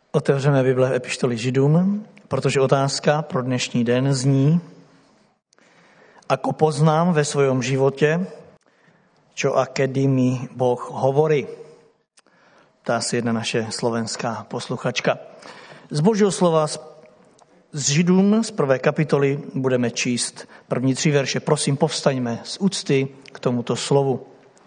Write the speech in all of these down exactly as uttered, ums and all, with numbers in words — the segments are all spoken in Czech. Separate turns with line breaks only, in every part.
Otevřeme Bible v epištoli Židům, protože otázka pro dnešní den zní: ako poznám ve svojom životě, čo a kedy mi Boh hovorí. Ptá se jedna naše slovenská posluchačka. Z Božího slova z Židům z prvé kapitoly budeme číst první tři verše. Prosím, povstaňme z úcty k tomuto slovu.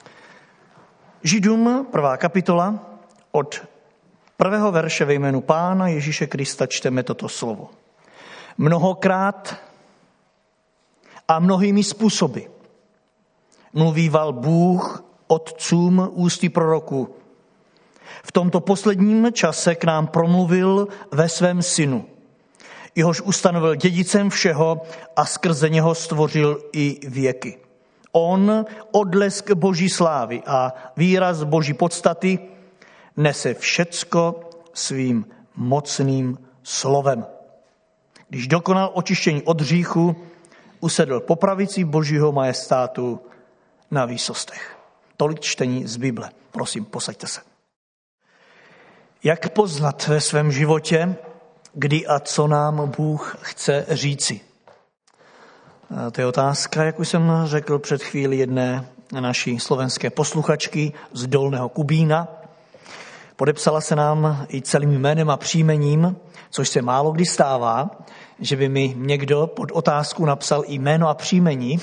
Židům prvá kapitola, od prvého verše ve jménu Pána Ježíše Krista čteme toto slovo. Mnohokrát a mnohými způsoby mluvíval Bůh otcům ústy proroků. V tomto posledním čase k nám promluvil ve svém synu, jehož ustanovil dědicem všeho a skrze něho stvořil i věky. On, odlesk Boží slávy a výraz Boží podstaty, nese všecko svým mocným slovem. Když dokonal očištění od hříchu, usedl po pravici Božího majestátu na výsostech. Tolik čtení z Bible. Prosím, posaďte se. Jak poznat ve svém životě, kdy a co nám Bůh chce říci? To je otázka, jak už jsem řekl před chvíli jedné naší slovenské posluchačky z Dolného Kubína. Podepsala se nám i celým jménem a příjmením, což se málo kdy stává, že by mi někdo pod otázku napsal i jméno a příjmení.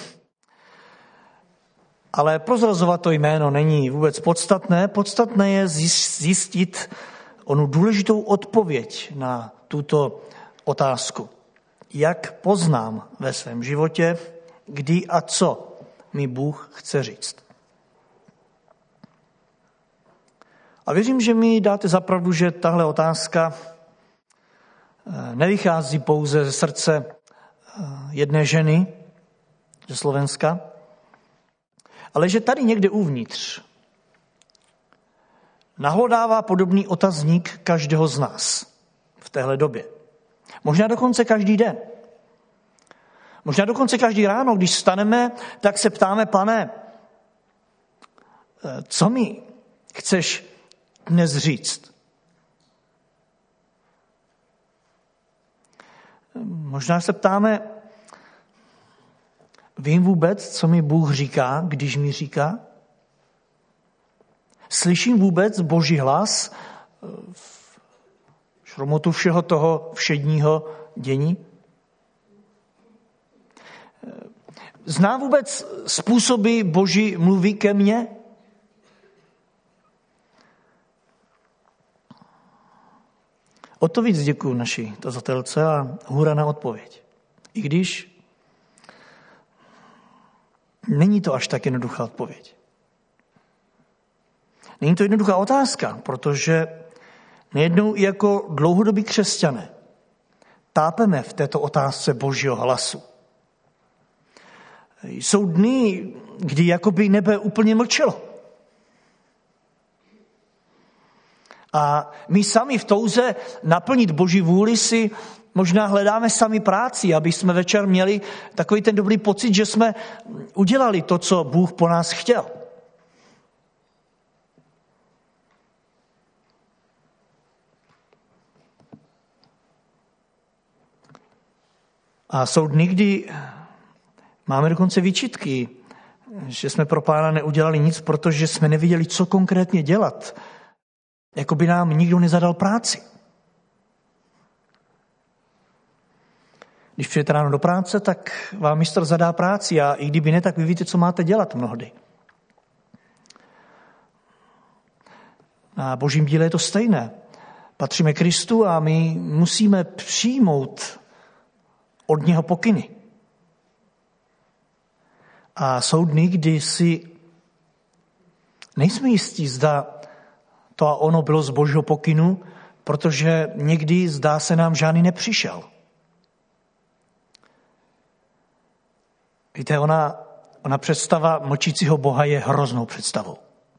Ale prozrazovat to jméno není vůbec podstatné. Podstatné je zjistit onu důležitou odpověď na tuto otázku. Jak poznám ve svém životě, kdy a co mi Bůh chce říct? A věřím, že mi dáte za pravdu, že tahle otázka nevychází pouze ze srdce jedné ženy ze Slovenska, ale že tady někde uvnitř nahlodává podobný otazník každého z nás v téhle době. Možná dokonce každý den. Možná dokonce každý ráno, když vstaneme, tak se ptáme: Pane, co mi chceš dnes říct? Možná se ptáme: vím vůbec, co mi Bůh říká, když mi říká? Slyším vůbec Boží hlas v šromotu všeho toho všedního dění? Znám vůbec způsoby Boží mluví ke mně? O to víc děkuju naší tazatelce a hůra na odpověď. I když není to až tak jednoduchá odpověď. Není to jednoduchá otázka, protože nejednou i jako dlouhodobí křesťané tápeme v této otázce Božího hlasu. Jsou dny, kdy jakoby nebe úplně mlčelo. A my sami v touze naplnit Boží vůli si možná hledáme sami práci, aby jsme večer měli takový ten dobrý pocit, že jsme udělali to, co Bůh po nás chtěl. A jsou dny, kdy máme dokonce výčitky, že jsme pro Pána neudělali nic, protože jsme nevěděli, co konkrétně dělat. Jako by nám nikdo nezadal práci. Když přijete ráno do práce, tak vám mistr zadá práci a i kdyby ne, tak vy víte, co máte dělat mnohdy. Na Božím díle je to stejné. Patříme Kristu a my musíme přijmout od něho pokyny. A jsou dny, kdy si nejsme jistí, zda to a ono bylo z Božího pokynu, protože někdy, zdá se nám, žádný nepřišel. Víte, ona, ona představa mlčícího Boha je hroznou představou.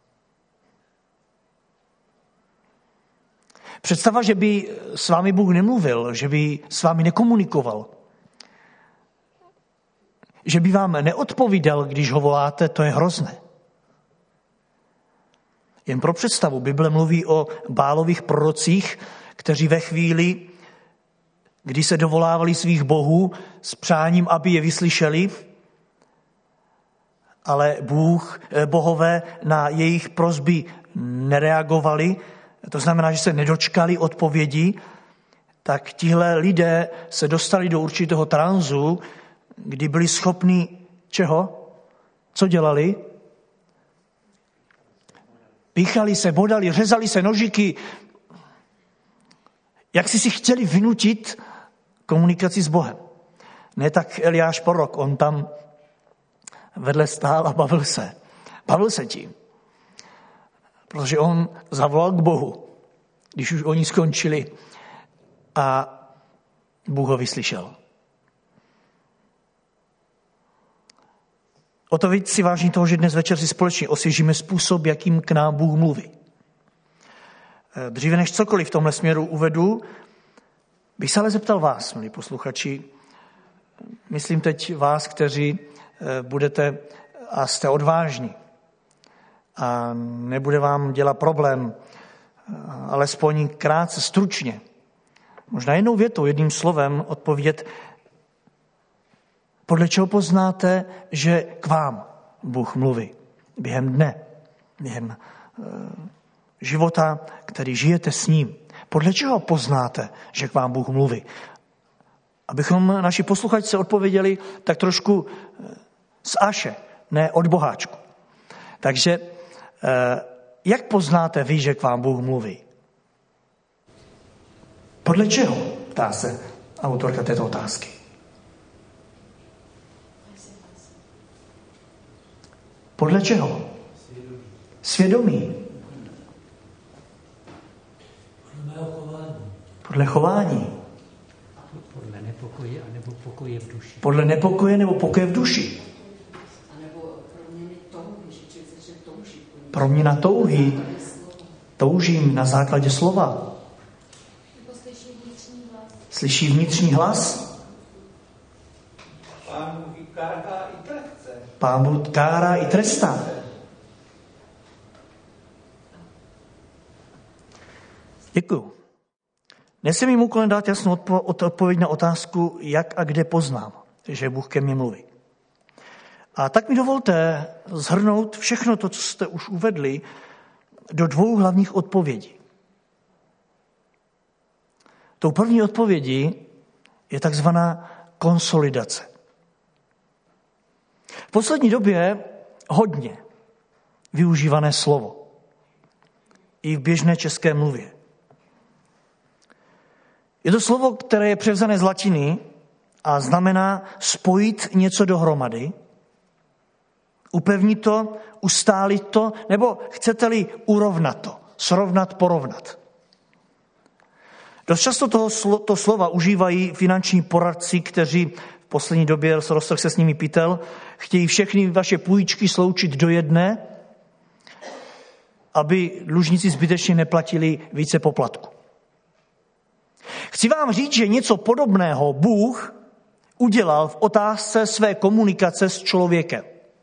Představa, že by s vámi Bůh nemluvil, že by s vámi nekomunikoval, že by vám neodpovídal, když ho voláte, to je hrozné. Jen pro představu, Bible mluví o Bálových prorocích, kteří ve chvíli, kdy se dovolávali svých bohů s přáním, aby je vyslyšeli, ale Bůh, bohové na jejich prosby nereagovali, to znamená, že se nedočkali odpovědi, tak tihle lidé se dostali do určitého tranzu, kdy byli schopni čeho? Co dělali? Píchali se, bodali, řezali se nožiky. Jak si si chtěli vynutit komunikaci s Bohem. Ne tak Eliáš prorok, on tam vedle stál a bavil se. Bavil se tím. Protože on zavolal k Bohu, když už oni skončili a Bůh ho vyslyšel. O to víc si vážím toho, že dnes večer si společně osvěžíme způsob, jakým k nám Bůh mluví. Dříve než cokoliv v tomhle směru uvedu, bych se ale zeptal vás, milí posluchači, myslím teď vás, kteří budete a jste odvážní a nebude vám dělat problém, alespoň krátce, stručně, možná jednou větou, jedním slovem odpovědět, podle čeho poznáte, že k vám Bůh mluví během dne, během uh, života, který žijete s ním. Podle čeho poznáte, že k vám Bůh mluví? Abychom naši posluchačce odpověděli tak trošku z Aše, ne od boháčku. Takže uh, jak poznáte vy, že k vám Bůh mluví? Podle čeho? Ptá se autorka této otázky. Podle čeho? Svědomí. Podle chování.
Podle nepokoje nebo pokoje v duši.
Podle nepokoje nebo pokoje v duši. Proměna touhy. Toužím na základě slova. Slyší vnitřní hlas.
Pán Bůh kárá i trestá.
Pán Bůh kárá i trestá. Děkuju. Dnes je mým úkolem dát jasnou odpověď na otázku, jak a kde poznám, že Bůh ke mně mluví. A tak mi dovolte shrnout všechno to, co jste už uvedli, do dvou hlavních odpovědí. Tou první odpovědí je takzvaná konsolidace. V poslední době hodně využívané slovo. I v běžné české mluvě. Je to slovo, které je převzané z latiny a znamená spojit něco dohromady, upevnit to, ustálit to, nebo chcete-li urovnat to, srovnat, porovnat. Dost často toho, to slova užívají finanční poradci, kteří v poslední době, roztrh se s nimi pytel, chtějí všechny vaše půjčky sloučit do jedné, aby dlužníci zbytečně neplatili více poplatku. Chci vám říct, že něco podobného Bůh udělal v otázce své komunikace s člověkem.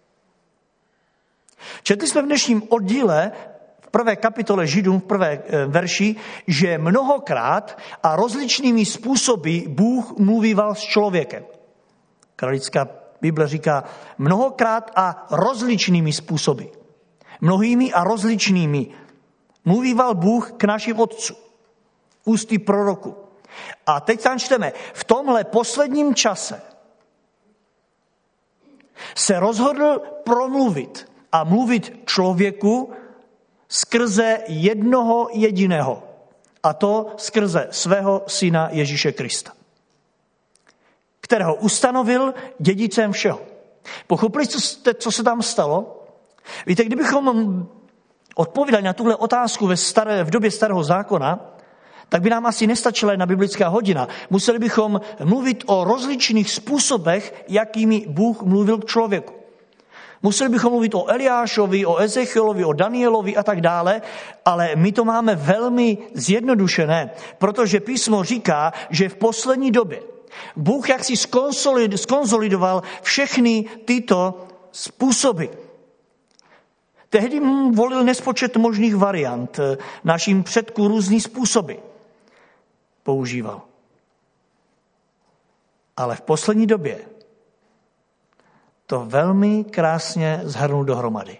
Četli jsme v dnešním oddíle v prvé kapitole Židům, v prvé verši, že mnohokrát a rozličnými způsoby Bůh mluvíval s člověkem. Kralická Bible říká mnohokrát a rozličnými způsoby. Mnohými a rozličnými mluvíval Bůh k našim otcům. Ústy proroku. A teď tam čteme, v tomhle posledním čase se rozhodl promluvit a mluvit člověku skrze jednoho jediného. A to skrze svého syna Ježíše Krista, kterého ustanovil dědicem všeho. Pochopili jste, co se tam stalo? Víte, kdybychom odpovídali na tuhle otázku ve, staré, v době starého zákona, tak by nám asi nestačila jedna biblická hodina. Museli bychom mluvit o rozličných způsobech, jakými Bůh mluvil k člověku. Museli bychom mluvit o Eliášovi, o Ezechielovi, o Danielovi a tak dále, ale my to máme velmi zjednodušené, protože písmo říká, že v poslední době Bůh jaksi skonzolidoval všechny tyto způsoby. Tehdy volil nespočet možných variant, našim předků různý způsoby. používal. Ale v poslední době to velmi krásně shrnul dohromady.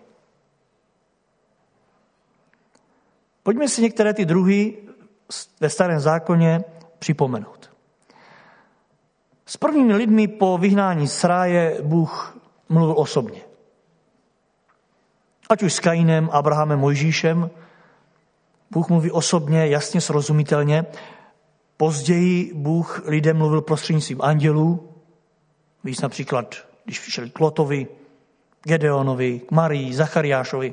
Pojďme si některé ty druhy ve Starém zákoně připomenout. S prvními lidmi po vyhnání z ráje Bůh mluvil osobně. Ať už s Kainem, Abrahamem, Mojžíšem, Bůh mluví osobně, jasně, srozumitelně. Později Bůh lidem mluvil prostřednictvím andělů. Víš například, když přišel k Lotovi, Gedeonovi, k Marii, Zachariášovi.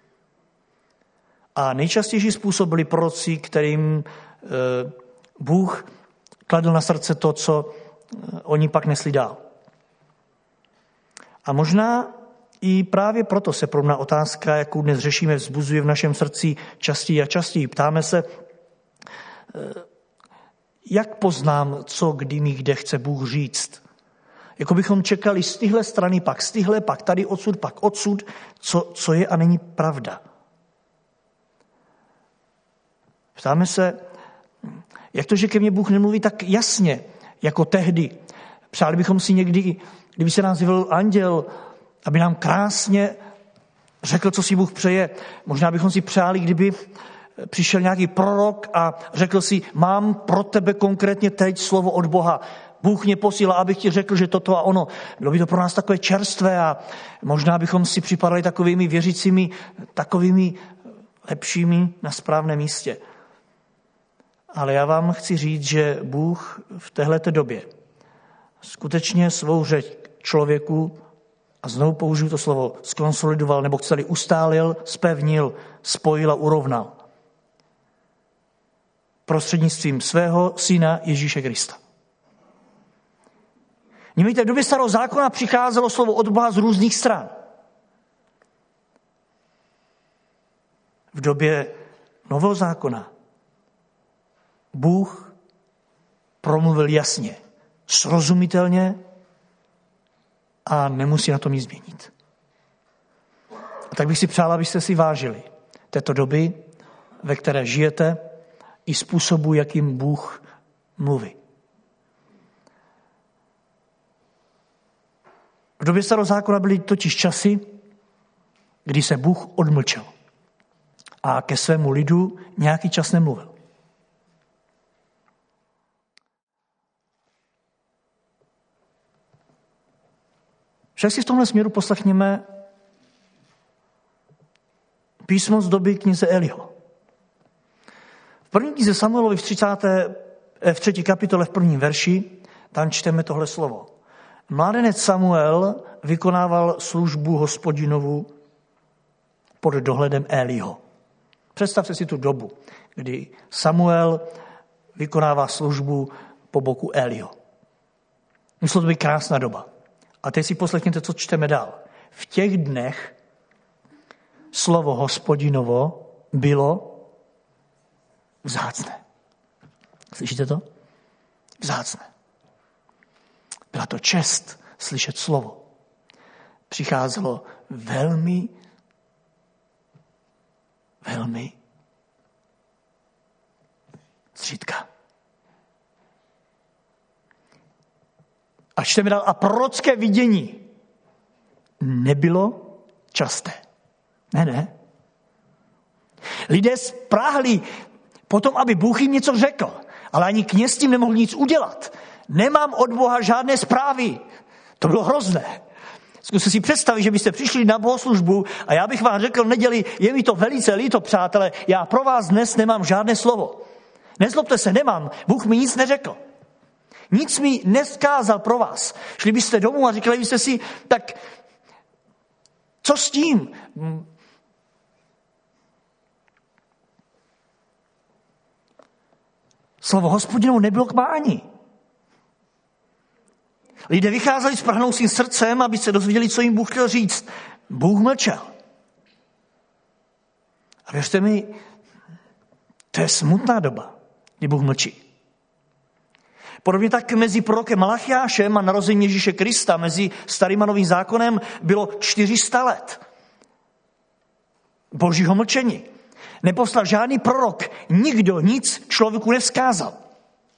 A nejčastější způsob byli proroci, kterým Bůh kladl na srdce to, co oni pak nesli dál. A možná i právě proto se podobná otázka, jakou dnes řešíme, vzbuzuje v našem srdci častěji a častěji. Ptáme se, jak poznám, co kdy mi kde chce Bůh říct. Jako bychom čekali z téhle strany, pak z téhle, pak tady odsud, pak odsud, co, co je a není pravda. Ptáme se, jak to, že ke mně Bůh nemluví tak jasně, jako tehdy. Přáli bychom si někdy, kdyby se nás zjevil anděl, aby nám krásně řekl, co si Bůh přeje. Možná bychom si přáli, kdyby přišel nějaký prorok a řekl si, mám pro tebe konkrétně teď slovo od Boha. Bůh mě posílá, abych ti řekl, že toto a ono. Bylo by to pro nás takové čerstvé a možná bychom si připadali takovými věřícími, takovými lepšími na správném místě. Ale já vám chci říct, že Bůh v téhleté době skutečně svou řeč člověku, a znovu použiju to slovo, skonsolidoval, nebo chceli ustálil, spevnil, spojil a urovnal. Prostřednictvím svého syna Ježíše Krista. Víte, v době starého zákona přicházelo slovo od Boha z různých stran. V době nového zákona Bůh promluvil jasně, srozumitelně a nemusí na tom nic změnit. A tak bych si přál, abyste si vážili této doby, ve které žijete, i způsobu, jakým Bůh mluví. V době starého zákona byly totiž časy, kdy se Bůh odmlčel a ke svému lidu nějaký čas nemluvil. Však si v tomhle směru poslechněme písmo z doby knize Eliho. V první knize Samuelovi v, třicáté, v třetí kapitole v prvním verši tam čteme tohle slovo. Mládenec Samuel vykonával službu Hospodinovu pod dohledem Eliho. Představte si tu dobu, kdy Samuel vykonává službu po boku Eliho. Musela to být krásná doba. A teď si poslechněte, co čteme dál. V těch dnech slovo Hospodinovo bylo vzácné. Slyšíte to? Vzácné. Byla to čest slyšet slovo. Přicházelo velmi, velmi zřídka. A čteme dál, a prorocké vidění nebylo časté. Ne, ne. Lidé spráhli potom, aby Bůh jim něco řekl, ale ani kněz s tím nemohl nic udělat. Nemám od Boha žádné zprávy. To bylo hrozné. Zkuste si představit, že byste přišli na bohoslužbu a já bych vám řekl v neděli, je mi to velice líto, přátelé, já pro vás dnes nemám žádné slovo. Nezlobte se, nemám. Bůh mi nic neřekl. Nic mi neskázal pro vás. Šli byste domů a říkali byste si, tak co s tím? Slovo Hospodinovo nebylo k bání. Lidé vycházeli s prahnoucím srdcem, aby se dozvěděli, co jim Bůh chtěl říct. Bůh mlčel. A věřte mi, to je smutná doba, kdy Bůh mlčí. Podobně tak mezi prorokem Malachiášem a narozením Ježíše Krista, mezi starým a novým zákonem, bylo čtyři sta let božího mlčení. Neposlal žádný prorok, nikdo nic člověku nevzkázal.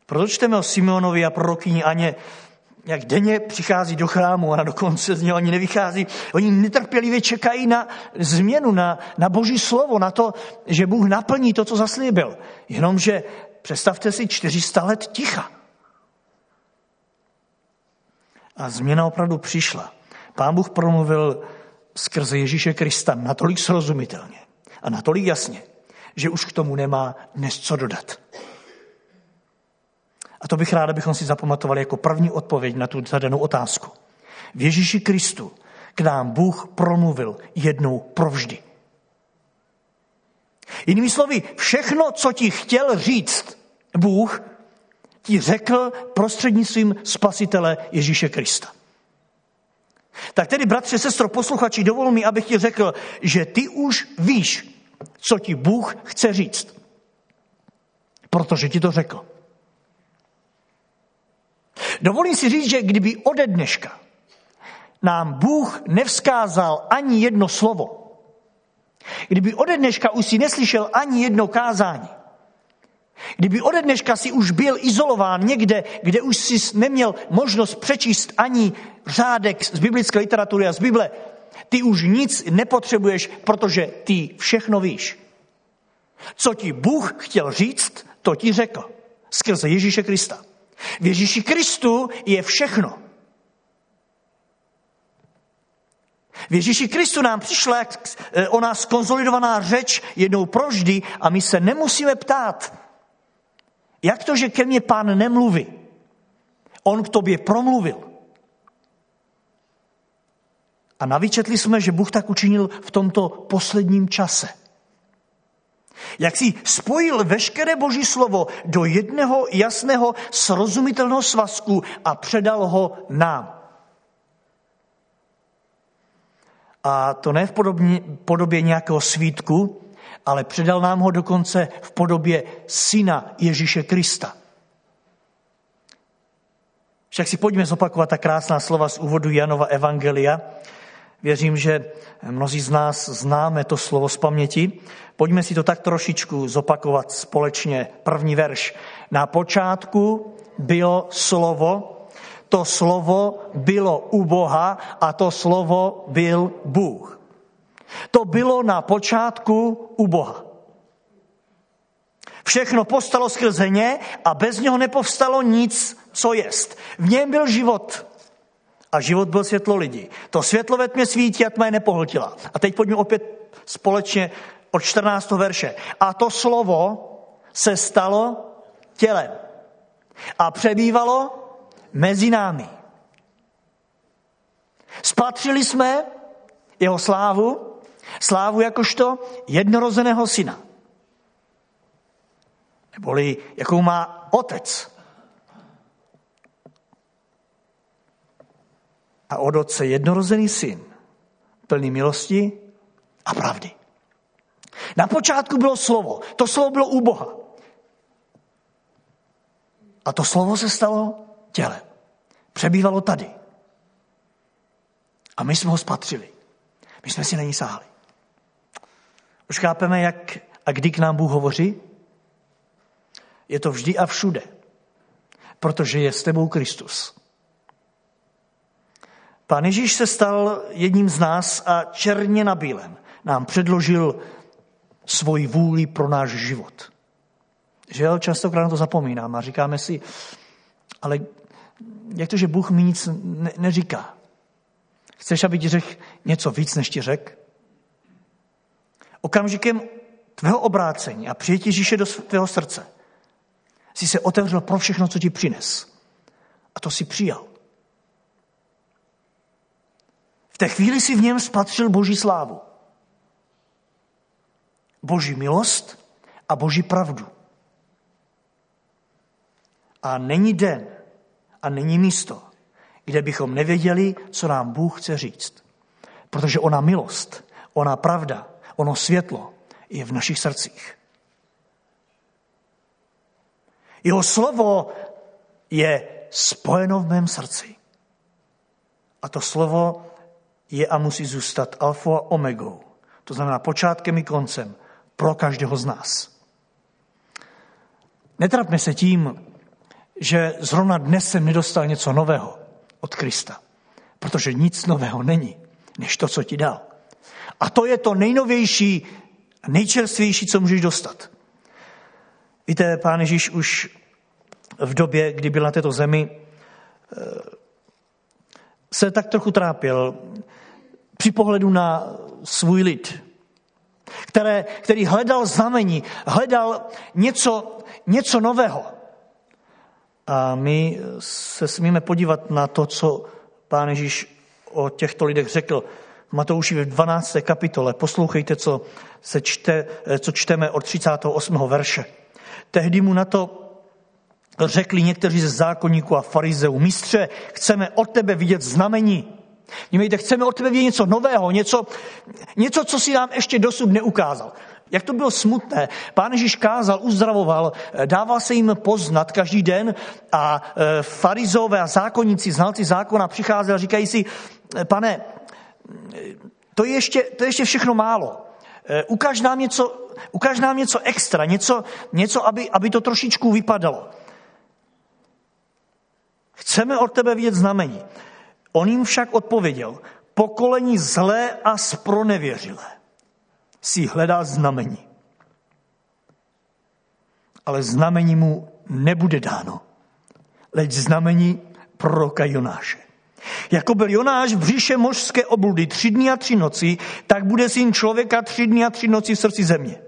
Proto čteme o Simeonovi a prorokyni Aně, jak denně přichází do chrámu a dokonce z něho ani nevychází. Oni netrpělivě čekají na změnu, na, na Boží slovo, na to, že Bůh naplní to, co zaslíbil. Jenomže představte si čtyři sta let ticha. A změna opravdu přišla. Pán Bůh promluvil skrze Ježíše Krista natolik srozumitelně a natolik jasně, že už k tomu nemá dnes co dodat. A to bych rád, abychom si zapamatovali jako první odpověď na tu zadanou otázku. V Ježíši Kristu k nám Bůh promluvil jednou provždy. Jinými slovy, všechno, co ti chtěl říct Bůh, ti řekl prostřednictvím Spasitele Ježíše Krista. Tak tedy, bratře, sestro, posluchači, dovol mi, abych ti řekl, že ty už víš, co ti Bůh chce říct. Protože ti to řekl. Dovolím si říct, že kdyby ode dneška nám Bůh nevzkázal ani jedno slovo, kdyby ode dneška už si neslyšel ani jedno kázání, kdyby ode dneška si už byl izolován někde, kde už si neměl možnost přečíst ani řádek z biblické literatury a z Bible, ty už nic nepotřebuješ, protože ty všechno víš. Co ti Bůh chtěl říct, to ti řekl. Skrze Ježíše Krista. V Ježíši Kristu je všechno. V Ježíši Kristu nám přišla ona skonsolidovaná řeč jednou provždy a my se nemusíme ptát, jak to, že ke mně Pán nemluví. On k tobě promluvil. A navyčetli jsme, že Bůh tak učinil v tomto posledním čase. Jak si spojil veškeré Boží slovo do jednoho jasného srozumitelného svazku a předal ho nám. A to ne v podobě, podobě nějakého svítku, ale předal nám ho dokonce v podobě syna Ježíše Krista. Však si pojďme zopakovat ta krásná slova z úvodu Janova evangelia. Věřím, že mnozí z nás známe to slovo z paměti. Pojďme si to tak trošičku zopakovat společně. První verš. Na počátku bylo slovo, to slovo bylo u Boha a to slovo byl Bůh. To bylo na počátku u Boha. Všechno povstalo skrze ně a bez něho nepovstalo nic, co jest. V něm byl život. A život byl světlo lidí. To světlo ve tmě svítí a tma je nepohltila. A teď pojďme opět společně od čtrnáctého verše. A to slovo se stalo tělem. A přebývalo mezi námi. Spatřili jsme jeho slávu, slávu jakožto jednorozeného syna. Neboli jakou má otec. A od otce jednorozený syn, plný milosti a pravdy. Na počátku bylo slovo. To slovo bylo u Boha. A to slovo se stalo tělem. Přebývalo tady. A my jsme ho spatřili. My jsme si na ní sáhli. Už chápeme, jak a kdy k nám Bůh hovoří? Je to vždy a všude. Protože je s tebou Kristus. Pán Ježíš se stal jedním z nás a černě na bílém nám předložil svoji vůli pro náš život. Že častokrát na to zapomínáme a říkáme si, ale jak to, že Bůh mi nic ne- neříká? Chceš, aby ti řekl něco víc, než ti řekl? Okamžikem tvého obrácení a přijetí Ježíše do tvého srdce jsi se otevřel pro všechno, co ti přines. A to si přijal. V té chvíli si v něm spatřil Boží slávu. Boží milost a Boží pravdu. A není den a není místo, kde bychom nevěděli, co nám Bůh chce říct. Protože ona milost, ona pravda, ono světlo je v našich srdcích. Jeho slovo je spojeno v mém srdci. A to slovo je a musí zůstat alfou a omegou. To znamená počátkem i koncem pro každého z nás. Netrapme se tím, že zrovna dnes jsem nedostal něco nového od Krista. Protože nic nového není, než to, co ti dal. A to je to nejnovější, nejčerstvější, co můžeš dostat. Víte, Pán Ježíš už v době, kdy byl na této zemi, se tak trochu trápil při pohledu na svůj lid, které, který hledal znamení, hledal něco, něco nového. A my se smíme podívat na to, co Pán Ježíš o těchto lidech řekl v Matouši v dvanácté kapitole. Poslouchejte, co, se čte, co čteme od třicátého osmého verše. Tehdy mu na to řekli někteří ze zákonníků a farizeů: Mistře, chceme od tebe vidět znamení. Vnímejte, chceme od tebe vidět něco nového, něco, něco, co si nám ještě dosud neukázal. Jak to bylo smutné. Pán Ježíš kázal, uzdravoval, dával se jim poznat každý den a farizové a zákonníci, znalci zákona přicházeli a říkají si: Pane, to je ještě, to je ještě všechno málo. Ukaž nám něco, ukaž nám něco extra, něco, něco aby, aby to trošičku vypadalo. Chceme od tebe vidět znamení. On jim však odpověděl: Pokolení zlé a zpronevěřilé si hledá znamení. Ale znamení mu nebude dáno, leč znamení proroka Jonáše. Jako byl Jonáš v břiše mořské obludy tři dny a tři noci, tak bude syn člověka tři dny a tři noci v srdci země.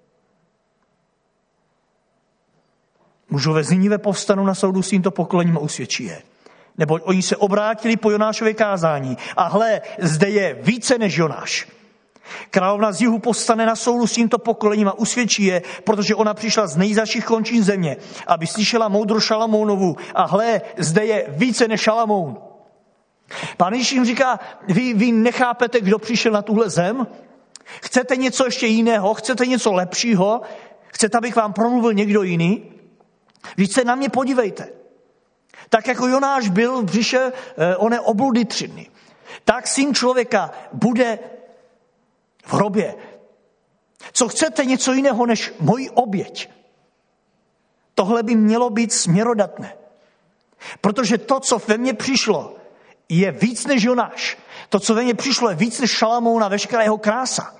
Mužové z Ninive povstanou na soudu s tímto pokolením a usvědčí je. Neboť oni se obrátili po Jonášově kázání. A hle, zde je více než Jonáš. Královna z jihu povstane na soudu s tímto pokolením a usvědčí je, protože ona přišla z nejzaších končin země, aby slyšela moudro Šalamounovu. A hle, zde je více než Šalamoun. Pán Ježíš jim říká: vy, vy nechápete, kdo přišel na tuhle zem? Chcete něco ještě jiného? Chcete něco lepšího? Chcete, abych vám promluvil někdo jiný? Vždyť se na mě podívejte. Tak jako Jonáš byl v břiše oné obludy tři dny, tak syn člověka bude v hrobě. Co chcete něco jiného než moji oběť? Tohle by mělo být směrodatné. Protože to, co ve mně přišlo, je víc než Jonáš. To, co ve mně přišlo, je víc než Šalamoun a veškerá jeho krása.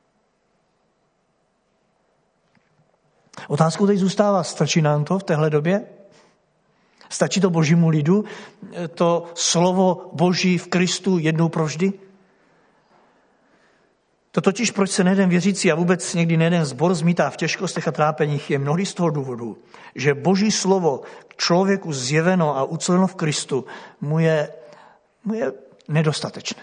Otázkou teď zůstává: stačí nám to v téhle době? Stačí to božímu lidu, to slovo Boží v Kristu jednou provždy? To totiž, proč se nejeden věřící a vůbec někdy nejeden sbor zmítá v těžkostech a trápeních, je mnohdy z toho důvodu, že Boží slovo k člověku zjeveno a uceleno v Kristu mu je, mu je nedostatečné.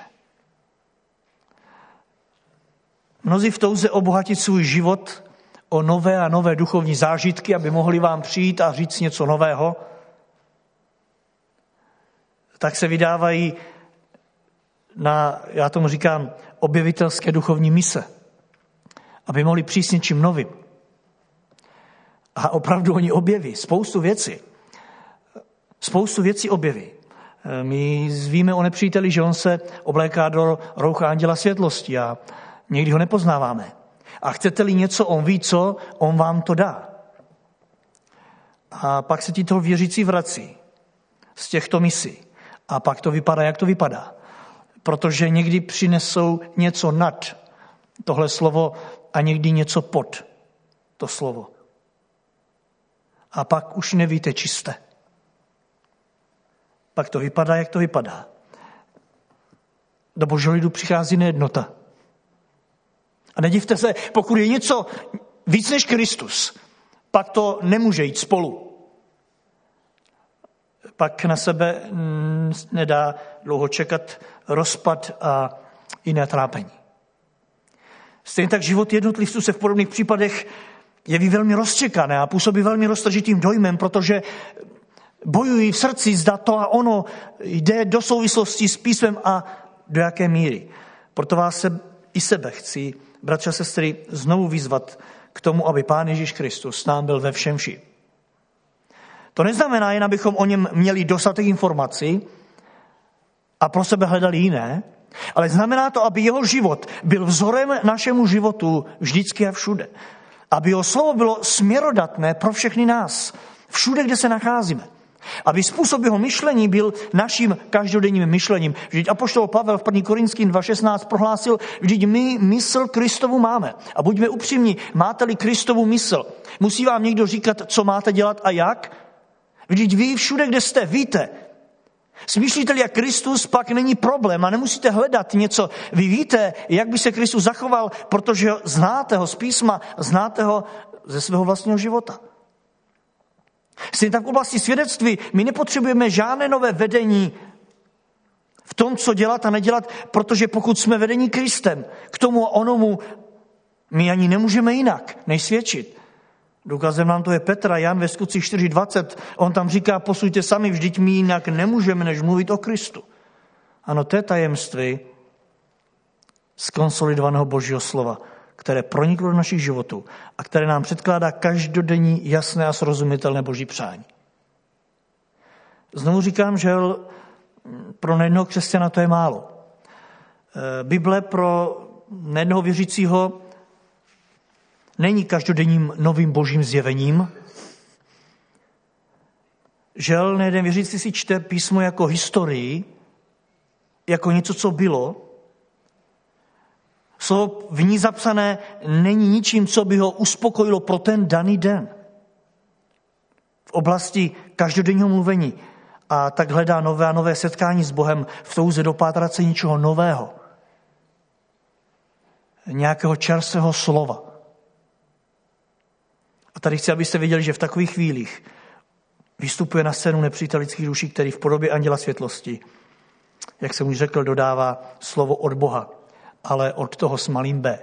Mnozí v touze obohatit svůj život o nové a nové duchovní zážitky, aby mohli vám přijít a říct něco nového, tak se vydávají na, já tomu říkám, objevitelské duchovní mise, aby mohli přijít s něčím novým. A opravdu oni objeví spoustu věcí. Spoustu věcí objeví. My víme o nepříteli, že on se obléká do roucha anděla světlosti a někdy ho nepoznáváme. A chcete-li něco, on ví co, on vám to dá. A pak se ti toho věřící vrací z těchto misí. A pak to vypadá, jak to vypadá. Protože někdy přinesou něco nad tohle slovo a někdy něco pod to slovo. A pak už nevíte, či jste. Pak to vypadá, jak to vypadá. Do božího lidu přichází nejednota. A nedivte se, pokud je něco víc než Kristus, pak to nemůže jít spolu. Pak na sebe nedá dlouho čekat rozpad a jiné trápení. Stejně tak život jednotlivců se v podobných případech jeví velmi rozčekané a působí velmi roztržitým dojmem, protože bojují v srdci, zda to a ono jde do souvislosti s písmem a do jaké míry. Proto vás se, i sebe chci, bratři a sestry, znovu vyzvat k tomu, aby Pán Ježíš Kristus nám byl ve všem vším. To neznamená jen, abychom o něm měli dostatek informací a pro sebe hledali jiné, ale znamená to, aby jeho život byl vzorem našemu životu vždycky a všude. Aby jeho slovo bylo směrodatné pro všechny nás. Všude, kde se nacházíme. Aby způsob jeho myšlení byl naším každodenním myšlením. Vždyť apoštol Pavel v první Korinským dva šestnáct prohlásil, vždyť my mysl Kristovu máme. A buďme upřímní, máte-li Kristovu mysl, musí vám někdo říkat, co máte dělat a jak? Vždyť vy všude, kde jste, víte. Smýšlíte-li jak Kristus, pak není problém a nemusíte hledat něco. Vy víte, jak by se Kristus zachoval, protože znáte ho z písma, znáte ho ze svého vlastního života. Stejně tak v oblasti svědectví my nepotřebujeme žádné nové vedení v tom, co dělat a nedělat, protože pokud jsme vedení Kristem, k tomu a onomu my ani nemůžeme jinak, než svědčit. Důkazem nám to je Petra, Jan ve Skutcích čtyři dvacet. On tam říká, posuďte sami, vždyť my jinak nemůžeme, než mluvit o Kristu. Ano, to je tajemství skonsolidovaného Božího slova, které proniklo do našich životů a které nám předkládá každodenní jasné a srozumitelné Boží přání. Znovu říkám, že pro nejednoho křesťana to je málo. Bible pro nejednoho věřícího není každodenním novým božím zjevením. Žel nejeden věřící si čte písmo jako historii, jako něco, co bylo. Slovo v ní zapsané není ničím, co by ho uspokojilo pro ten daný den. V oblasti každodenního mluvení a tak hledá nové a nové setkání s Bohem v touze dopátrat se něčeho nového. Nějakého čerstvého slova. A tady chci, abyste věděli, že v takových chvílích vystupuje na scénu nepřítel lidských duší, který v podobě anděla světlosti, jak jsem už řekl, dodává slovo od Boha, ale od toho s malým B.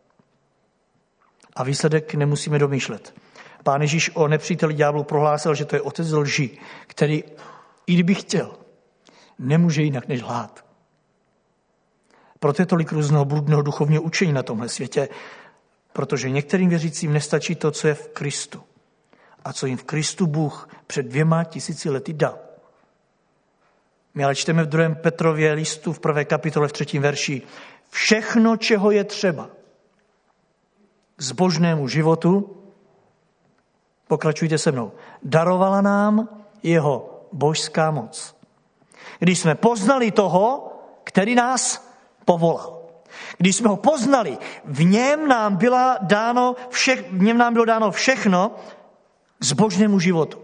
A výsledek nemusíme domýšlet. Pán Ježíš o nepříteli ďáblu prohlásil, že to je otec lži, který, i kdyby chtěl, nemůže jinak než lhát. Proto je tolik různého bludného duchovního učení na tomhle světě, protože některým věřícím nestačí to, co je v Kristu. A co jim v Kristu Bůh před dvěma tisíci lety dal. My ale čteme v druhém Petrově listu v prvé kapitole v třetím verši. Všechno, čeho je třeba k zbožnému životu, pokračujte se mnou, darovala nám jeho božská moc. Když jsme poznali toho, který nás povolal. Když jsme ho poznali, v něm nám, byla dáno vše, v něm nám bylo dáno všechno k zbožnému životu.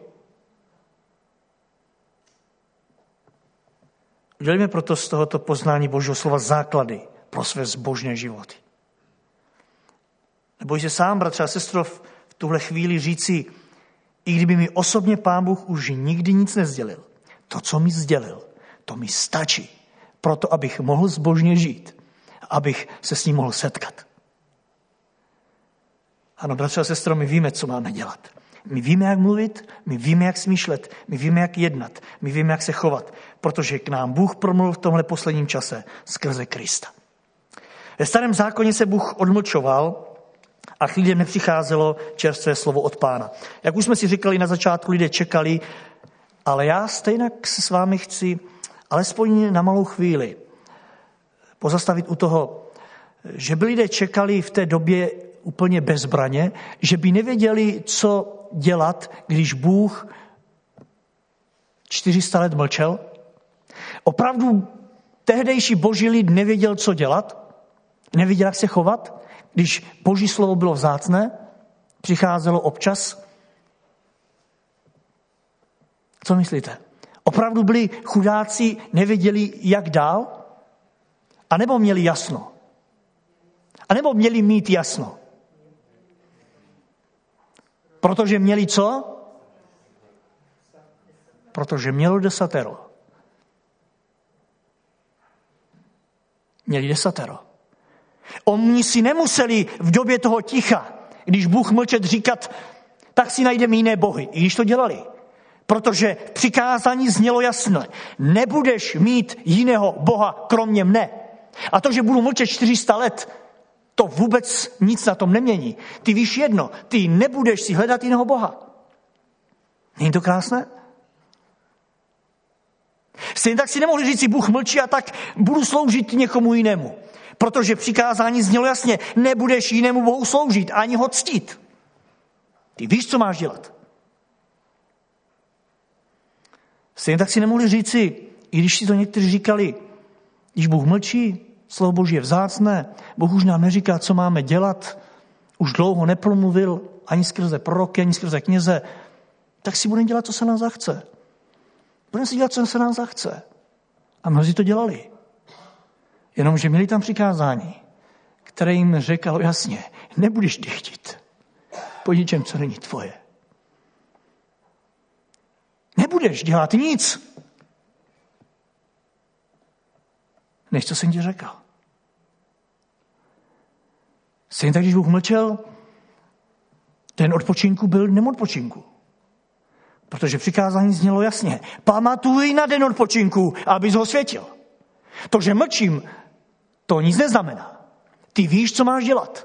Udělejme proto z tohoto poznání Božího slova základy pro své zbožné životy. Neboj se sám, bratře a sestro, v tuhle chvíli říci, i kdyby mi osobně Pán Bůh už nikdy nic nezdělil, to, co mi sdělil, to mi stačí, proto abych mohl zbožně žít, abych se s ním mohl setkat. Ano, bratře a sestro, my víme, co máme dělat. My víme, jak mluvit, my víme, jak smýšlet, my víme, jak jednat, my víme, jak se chovat, protože k nám Bůh promluvil v tomhle posledním čase skrze Krista. Ve starém zákoně se Bůh odmlčoval a k lidem nepřicházelo čerstvé slovo od Pána. Jak už jsme si říkali na začátku, lidé čekali, ale já stejně se s vámi chci alespoň na malou chvíli pozastavit u toho, že by lidé čekali v té době úplně bez zbraně, že by nevěděli, co dělat, když Bůh čtyři sta let mlčel. Opravdu tehdejší boží lid nevěděl, co dělat, nevěděl, jak se chovat, když boží slovo bylo vzácné, přicházelo občas. Co myslíte? Opravdu byli chudáci, nevěděli, jak dál? A nebo měli jasno? A nebo měli mít jasno? Protože měli co? Protože mělo desatero. Měli desatero. Oni si nemuseli v době toho ticha, když Bůh mlčet říkat, tak si najdeme jiné bohy. I když to dělali. Protože přikázání znělo jasné. Nebudeš mít jiného boha kromě mne. A to, že budu mlčet čtyři sta let, to vůbec nic na tom nemění. Ty víš jedno, ty nebudeš si hledat jiného boha. Není to krásné? Stejně tak si nemohli říct si, Bůh mlčí a tak budu sloužit někomu jinému. Protože přikázání znělo jasně, nebudeš jinému bohu sloužit, ani ho ctít. Ty víš, co máš dělat. Stejně tak si nemohli říci, i když si to někteří říkali, když Bůh mlčí, slovo Boží je vzácné, Bůh už nám neříká, co máme dělat, už dlouho nepromluvil ani skrze proroky, ani skrze kněze, tak si budeme dělat, co se nám zachce. Budeme si dělat, co se nám zachce. A mnozí to dělali. Jenomže měli tam přikázání, které jim řekalo jasně, nebudeš dychtit po ničem, co není tvoje. Nebudeš dělat nic, než co jsem ti řekl. Stejně tak, když Bůh mlčel, ten odpočinku byl dnem odpočinku. Protože přikázání znělo jasně. Pamatuj na den odpočinku, abys ho světil. To, že mlčím, to nic neznamená. Ty víš, co máš dělat.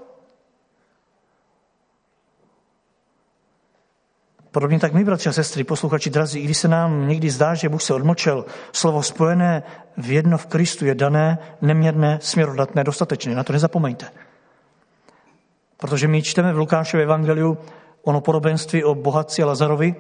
Podobně tak my, bratři a sestry, posluchači drazí, i když se nám někdy zdá, že Bůh se odmlčel, slovo spojené v jedno v Kristu je dané, neměrné, směrodatné, dostatečné. Na to nezapomeňte. Protože my čteme v Lukášově evangeliu ono podobenství o bohatci a Lazarovi,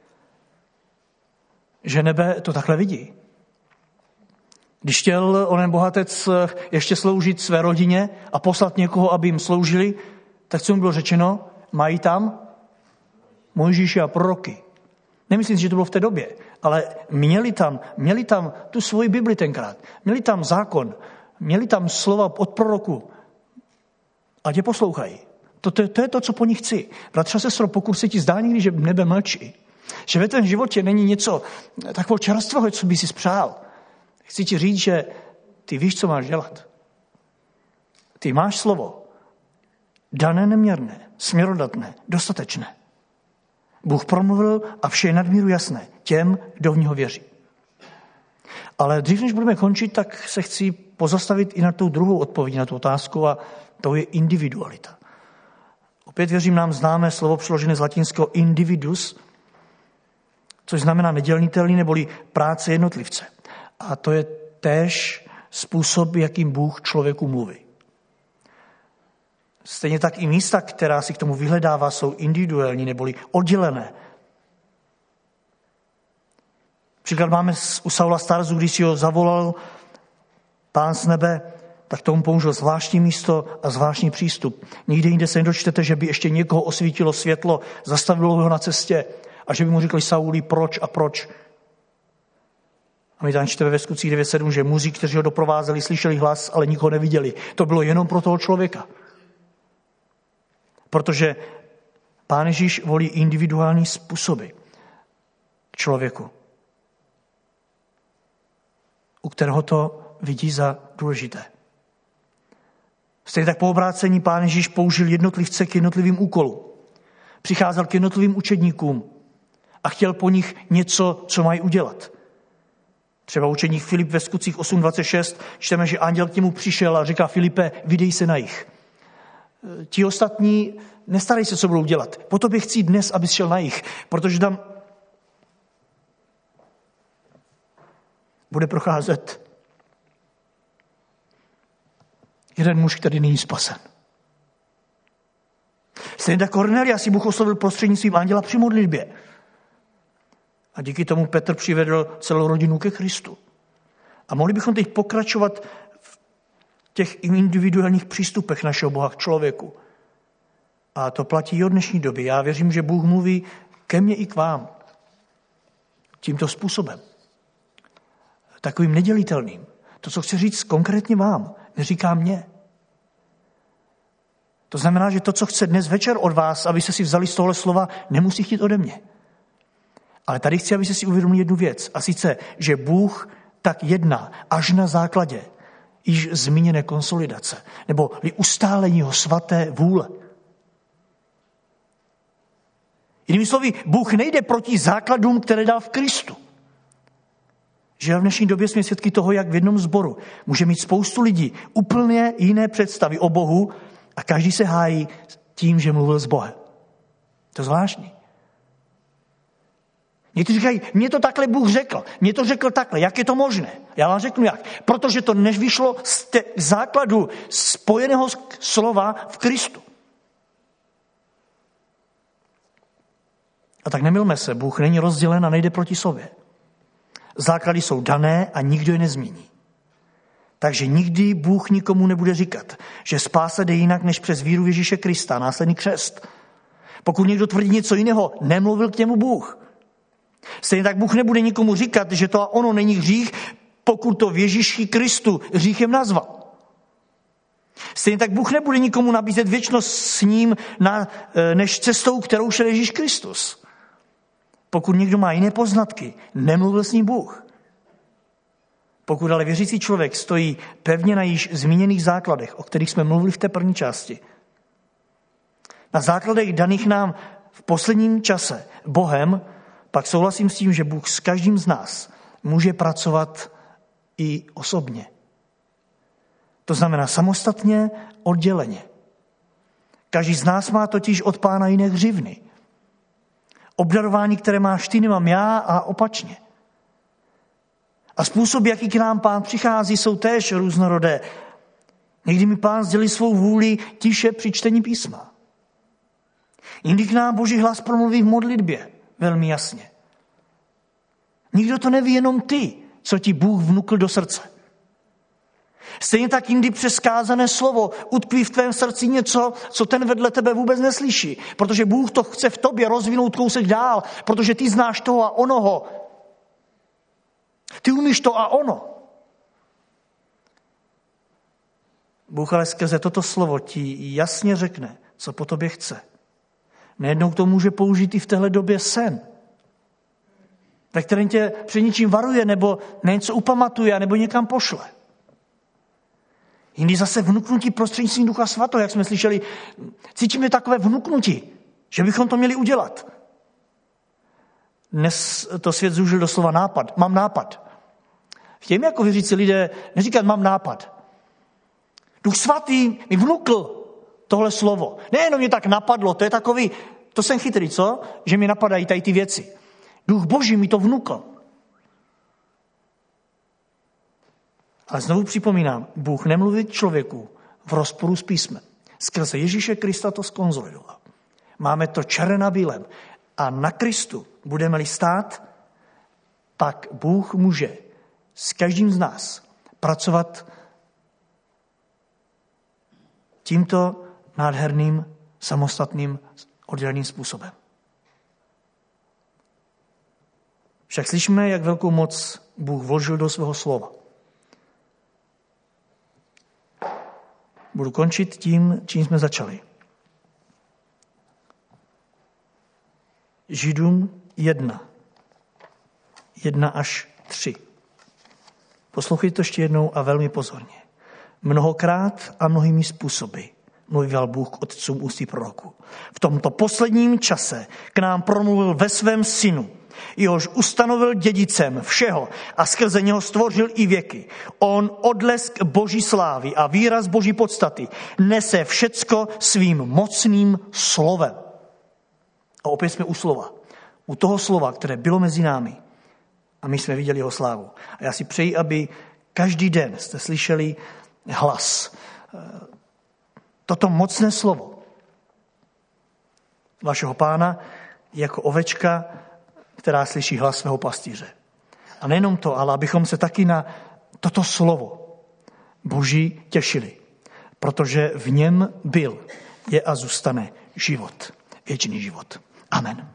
že nebe to takhle vidí. Když chtěl onen bohatec ještě sloužit své rodině a poslat někoho, aby jim sloužili, tak co mu bylo řečeno? Mají tam Mojžíše a proroky. Nemyslím si, že to bylo v té době, ale měli tam, měli tam tu svoji Bibli tenkrát. Měli tam zákon, měli tam slova od proroku. Ať je poslouchají. To, to, to je to, co po nich chci. Bratře a sestro, pokud se ti zdá někdy, že nebe mlčí, že ve tvém životě není něco takového čerstvého, co by si spřál, chci ti říct, že ty víš, co máš dělat. Ty máš slovo. Dané, neměrné, směrodatné, dostatečné. Bůh promluvil a vše je nadmíru jasné těm, kdo v něho věří. Ale dřív, než budeme končit, tak se chci pozastavit i na tu druhou odpověď na tu otázku a to je individualita. Opět věřím, nám známé slovo přeložené z latinského individus, což znamená nedělnitelný neboli práce jednotlivce. A to je též způsob, jakým Bůh člověku mluví. Stejně tak i místa, která si k tomu vyhledává, jsou individuální neboli oddělené. Příklad máme u Saula Starzu, když si ho zavolal Pán z nebe, tak tomu použil zvláštní místo a zvláštní přístup. Nikde jinde se nedočtete, že by ještě někoho osvítilo světlo, zastavilo ho na cestě a že by mu řekli Sauli proč a proč. A my tam čteme ve Skutcích devět sedm, že muži, kteří ho doprovázeli, slyšeli hlas, ale nikoho neviděli. To bylo jenom pro toho člověka. Protože Pán Ježíš volí individuální způsoby k člověku, u kterého to vidí za důležité. Stejně tak po obrácení Pán Ježíš použil jednotlivce k jednotlivým úkolům. Přicházel k jednotlivým učedníkům a chtěl po nich něco, co mají udělat. Třeba učedník Filip ve Skutcích osm dvacet šest čteme, že anděl k němu přišel a říká: Filipe, vydej se na jich. Ti ostatní nestarají se, co budou dělat. Po tobě chci dnes, abys šel na jich, protože tam bude procházet jeden muž, který není spasen. Stejně tak Kornelia si Bůh oslovil prostřednictvím anděla při modlitbě. A díky tomu Petr přivedl celou rodinu ke Kristu. A mohli bychom teď pokračovat v těch individuálních přístupech našeho Boha k člověku. A to platí i od dnešní doby. Já věřím, že Bůh mluví ke mně i k vám tímto způsobem. Takovým nedělitelným. To, co chci říct konkrétně vám, neříká mě. To znamená, že to, co chce dnes večer od vás, abyste si vzali z tohle slova, nemusí chtít ode mě. Ale tady chci, abyste si uvědomili jednu věc. A sice, že Bůh tak jedná až na základě již zmíněné konsolidace, nebo ustálení jeho svaté vůle. Jinými slovy, Bůh nejde proti základům, které dal v Kristu. Že v dnešní době jsme svědky toho, jak v jednom sboru může mít spoustu lidí úplně jiné představy o Bohu a každý se hájí tím, že mluvil s Bohem. To je zvláštní. Někteří říkají, mně to takhle Bůh řekl, mně to řekl takhle, jak je to možné? Já vám řeknu jak. Protože to nevyšlo z te- základu spojeného slova v Kristu. A tak nemylme se, Bůh není rozdělen a nejde proti sobě. Základy jsou dané a nikdo je nezmění. Takže nikdy Bůh nikomu nebude říkat, že spása jde jinak než přes víru v Ježíše Krista, následný křest. Pokud někdo tvrdí něco jiného, nemluvil k němu Bůh. Stejně tak Bůh nebude nikomu říkat, že to a ono není hřích, pokud to v Ježíši Kristu hříchem nazval. Stejně tak Bůh nebude nikomu nabízet věčnost s ním na, než cestou, kterou šel Ježíš Kristus. Pokud někdo má jiné poznatky, nemluvil s ním Bůh. Pokud ale věřící člověk stojí pevně na již zmíněných základech, o kterých jsme mluvili v té první části, na základech daných nám v posledním čase Bohem, pak souhlasím s tím, že Bůh s každým z nás může pracovat i osobně. To znamená samostatně, odděleně. Každý z nás má totiž od Pána jiné hřivny. Obdarování, které máš ty, nemám já a opačně. A způsob, jaký k nám Pán přichází, jsou též různorodé. Někdy mi Pán sdělí svou vůli tiše při čtení písma. Jindy k nám Boží hlas promluví v modlitbě velmi jasně. Nikdo to neví, jenom ty, co ti Bůh vnukl do srdce. Stejně tak jindy přes kázané slovo utkví v tvém srdci něco, co ten vedle tebe vůbec neslyší. Protože Bůh to chce v tobě rozvinout kousek dál, protože ty znáš toho a onoho. Ty umíš to a ono. Bůh ale skrze toto slovo ti jasně řekne, co po tobě chce. Nejednou to může použít i v téhle době sen, ve kterém tě před něčím varuje, nebo něco upamatuje, nebo někam pošle. Jindy zase vnuknutí prostřednictvím Ducha Svatého, jak jsme slyšeli, cítíme takové vnuknutí, že bychom to měli udělat. Dnes to svět zúžil doslova nápad. Mám nápad. Chtějí mi jako věřící lidé neříkat mám nápad. Duch Svatý mi vnukl tohle slovo. Nejenom mě tak napadlo, to je takový, to jsem chytrý, co? Že mi napadají tady ty věci. Duch Boží mi to vnukl. Ale znovu připomínám, Bůh nemluví člověku v rozporu s písmem. Skrze Ježíše Krista to skonzolidoval. Máme to černé na bílém. A na Kristu budeme-li stát, pak Bůh může s každým z nás pracovat tímto nádherným, samostatným, odděleným způsobem. Však slyšíme, jak velkou moc Bůh vložil do svého slova. Budu končit tím, čím jsme začali. Židům jedna. Jedna až tři. Poslouchejte to ještě jednou a velmi pozorně. Mnohokrát a mnohými způsoby mluvil Bůh k otcům ústy proroku. V tomto posledním čase k nám promluvil ve svém synu, jehož ustanovil dědicem všeho a skrze něho stvořil i věky. On odlesk Boží slávy a výraz Boží podstaty nese všecko svým mocným slovem. A opět jsme u slova. U toho slova, které bylo mezi námi. A my jsme viděli jeho slávu. A já si přeji, aby každý den jste slyšeli hlas. Toto mocné slovo vašeho Pána jako ovečka, která slyší hlas svého pastýře. A nejenom to, ale abychom se taky na toto slovo Boží těšili. Protože v něm byl, je a zůstane život. Věčný život. Amen.